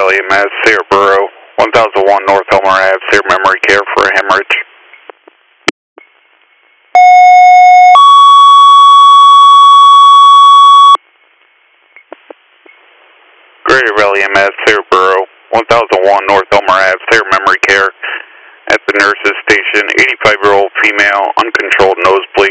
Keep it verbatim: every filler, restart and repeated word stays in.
Valley E M S, Sierra Borough, one thousand one North Elmer Avenue, Sierra Memory Care for a hemorrhage. Greater Valley E M S, Sierra Borough, one thousand one North Elmer Avenue, Sierra Memory Care at the nurse's station, eighty-five-year-old female, uncontrolled nosebleed.